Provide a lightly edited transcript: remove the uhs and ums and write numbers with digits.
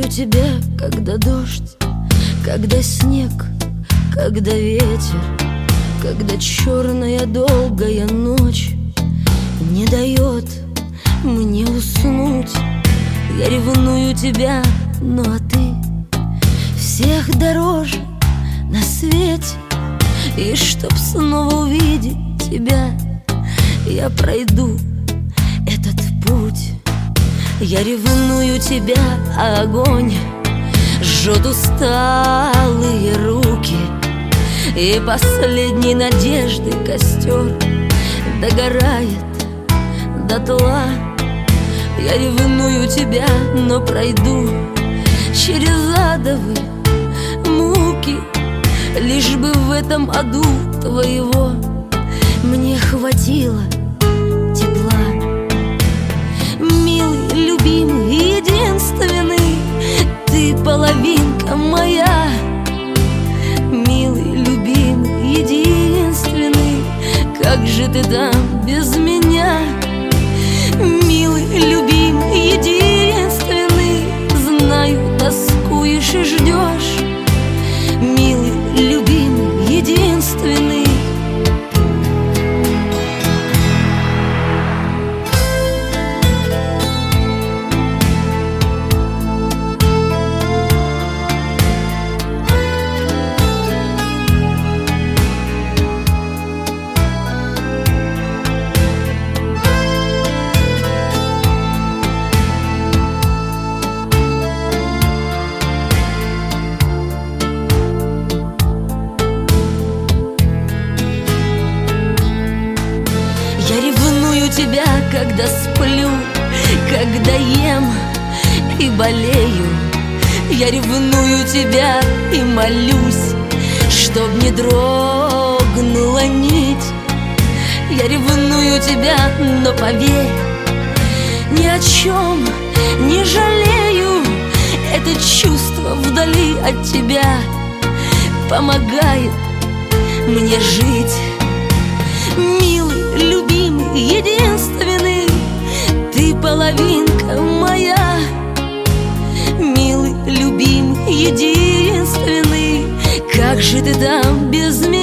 ревную тебя, когда дождь, когда снег, когда ветер, когда черная долгая ночь не дает мне уснуть. Я ревную тебя, ну а ты всех дороже на свете. И чтоб снова увидеть тебя, я пройду этот путь. Я ревную тебя, а огонь жжет усталые руки, и последней надежды костер догорает дотла. Я ревную тебя, но пройду через адовые муки, лишь бы в этом аду твоего мне хватило тепла. Милый, любимый, единственный, ты половинка моя. Милый, любимый, единственный, как же ты там без меня? Милый, любимый, единственный, знаю, тоскуешь и ждешь. Милый, любимый, единственный. Я ревную тебя, когда сплю, когда ем и болею. Я ревную тебя и молюсь, чтоб не дрогнула нить. Я ревную тебя, но поверь, ни о чем не жалею. Это чувство вдали от тебя помогает мне жить. Милый, любимый, единственный, ты половинка моя. Милый, любимый, единственный, как же ты там без меня?